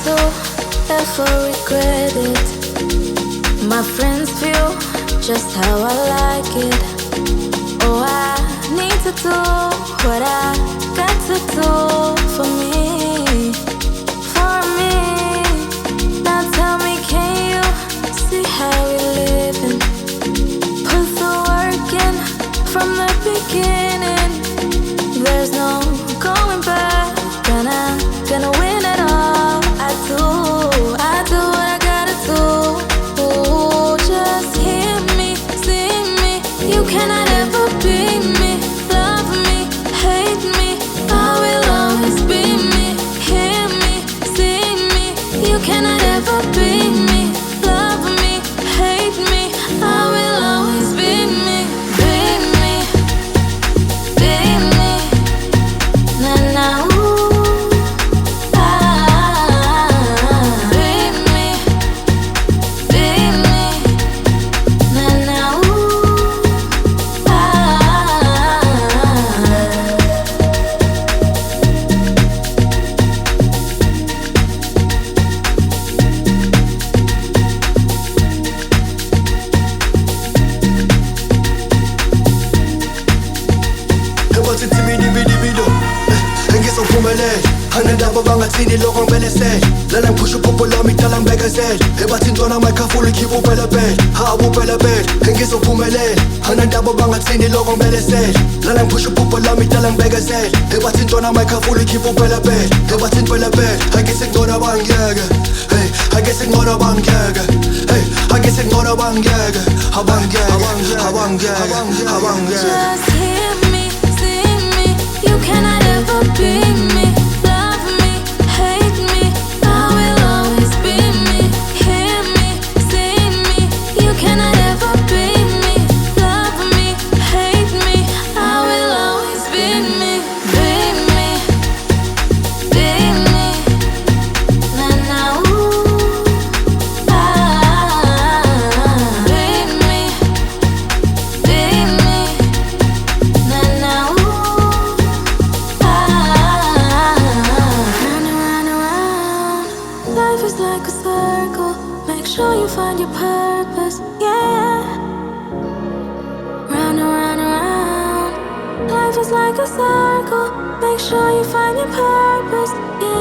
to ever regret it. My friends feel just how I like it. Oh, I need to do what I got to do for me, for me. Now tell me, can you see how we living? Put the work in from the beginning. There's no going back. Gonna win it all. I do what I gotta do. Ooh, just hear me, see me. You cannot ever be me, love me, hate me. I will always be me. Hear me, see me. You cannot ever be me, love me, hate me. I will always be me, be me, be me. Na na ooh. Hangandababangathini lokho ngibele sel lala ngiphusha uphupho lami kudala ngibekazela ebathi intwana mayikhafula ikhipha upelapela hawu upelapela engizophumelela hangandababangathini lokho ngibele sel lala ngiphusha uphupho lami kudala ngibekazela ebathi intwana mayikhafula ikhipha upelapela ebathi impelapela angithi ngcono bangiyeke hey angithi ngcono bangiyeke hey angithi ngcono bangiyeke abangiyeke Just hear me, see me. You cannot ever be me, love me, hate me. I will always be me. Hear me, see me. You cannot ever be me, love me, hate me. I will always be me, be me, be me. Na na ooh, be me, be me. Na na ooh. Round and round, life is like a circle. Make sure you find your purpose, yeah. Round and round, life is like a circle. Make sure you find your purpose, yeah.